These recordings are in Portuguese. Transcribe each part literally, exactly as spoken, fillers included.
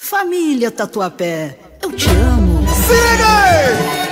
Família Tatuapé, eu te amo. Se liga aí!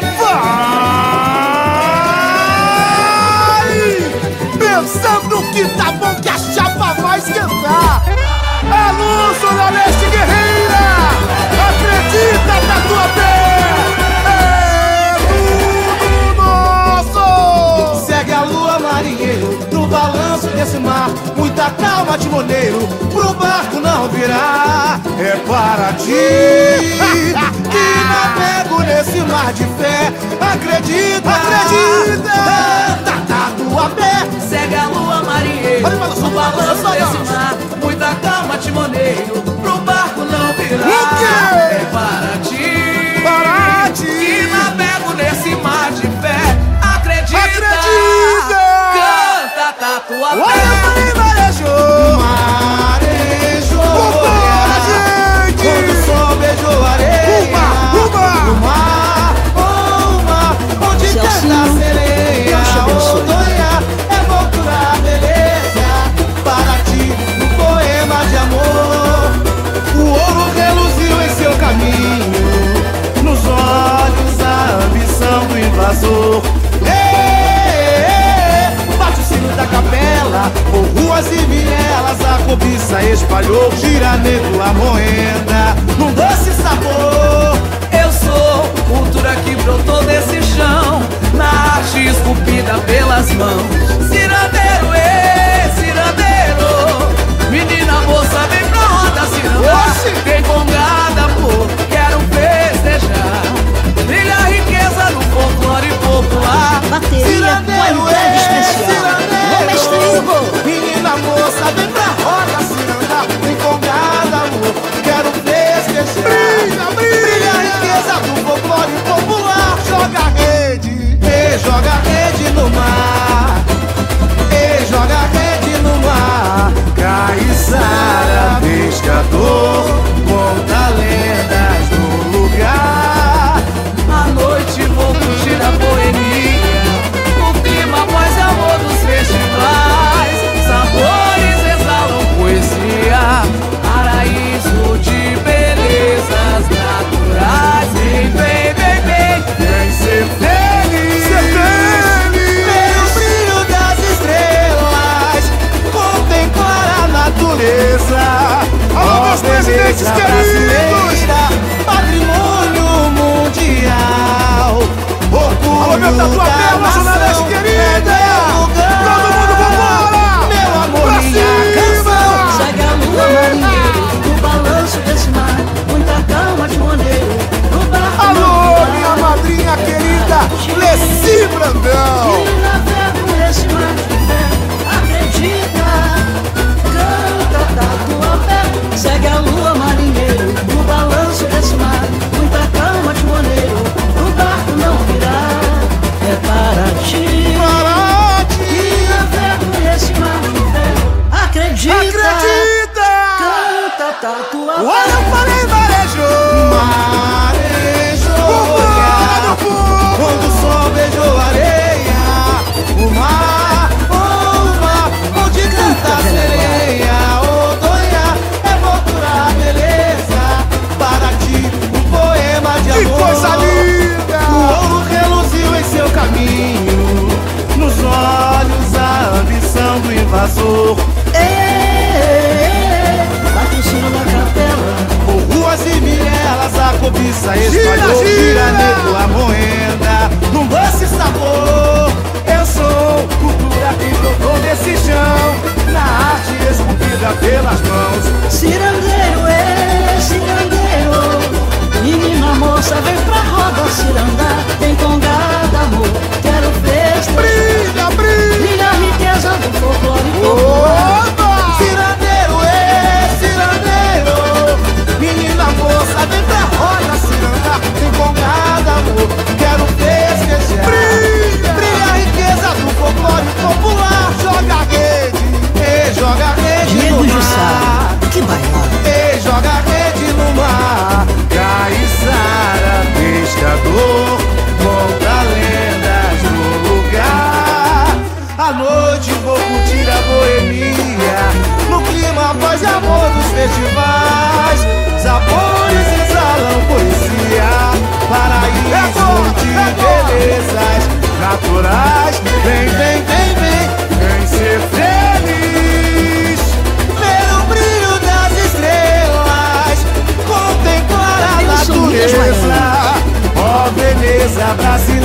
Vai! Pensando que tá bom, que a chapa vai esquentar. É luz, Zona Leste guerreira! Acredita, Tatuapé! É tudo nosso! Segue a lua, marinheiro, no balanço desse mar. Muita calma, timoneiro, pro barco não virar. É para ti que navego nesse mar de fé. Acredita, acredita! Tatuapé! Segue a lua, marinheiro, no balanço desse mar. Muita calma, timoneiro, pro barco não virar. É para ti, para ti que navego nesse mar de fé. Acredita, acredita! Canta, Tatuapé! Olha, marejou, marejou, gente! Quando o sol beijou a areia, o mar, o mar, o mar, onde canta a sereia, Odonha, é voltar a beleza. Para ti, no poema de amor, o ouro reluziu em seu caminho, nos olhos a ambição do invasor. Bate o sino da capela, por ruas e vielas a cobiça espalhou. Gira negro a moenda, num doce sabor. Eu sou cultura que brotou desse chão, na arte esculpida pelas mãos. Cirandeiro, ê, cirandeiro, menina moça, vem pra roda cirandar. Vem congada, amor, quero festejar. Brilha a riqueza do folclore popular. Bateria com entrega especial. Ô, mestre Hugo! Menina moça, vem pra roda cirandar. Vem congada, amor, quero festejar. Brilha, brilha, brilha a riqueza do folclore popular. Joga a rede, e joga a rede no mar. E joga a rede no mar. Caiçara, pescador, conta lendas no lugar. À noite vou curtir a boemia, o clima, paz e amor dos festivais. Sabores exalam poesia, paraíso de belezas naturais. Vem, vem, vem, vem, vem ser feliz, Ser feliz. Ver o brilho das estrelas, contemplar a natureza. Alô, meus presidentes queridos! Patrimônio mundial, orgulho. Alô, meu Tatuapé, da Zona Leste querida! Todo mundo vambora! Meu amor, pra minha canção. Segue a lua, marinheiro, no balanço desse mar. Muita calma, timoneiro, no barco Alô, não minha virar. madrinha querida, Leci Brandão! Que navego nesse mar de fé. Acredita, canta, Tatuapé. Segue a lua, marinheiro, no balanço desse mar. Muita calma, timoneiro, no barco não virar. É para ti, Para que ti, navego nesse mar de fé. Acredita, acredita! canta, Tatuapé. Olha, eu falei marejou, marejou, quando o sol beijou a areia, o mar, o mar, onde canta a sereia, Odonha, é voltar a beleza. Para ti, um poema de amor. Que coisa linda! O ouro reluziu em seu caminho, nos olhos a ambição do invasor. Bate o sino na capela, Por ruas e vielas a cobiça espalhou. Gira negro a moenda, num doce sabor. Eu sou cultura que brotou nesse chão, na arte esculpida pelas mãos. cirandeiro, é cirandeiro, menina moça, vem pra roda cirandar. Vem congada, amor, quero festejar. Brilha, brilha! Brilha a riqueza do folclore popular. Oba! Cirandeiro, é cirandeiro, menina moça, vem pra roda cirandar. Vem congada, amor, quero festejar. Brilha! Brilha a riqueza do folclore popular. Joga a rede, e joga a rede Diego no Jussá, mar. que bailar. E joga Essa brasileira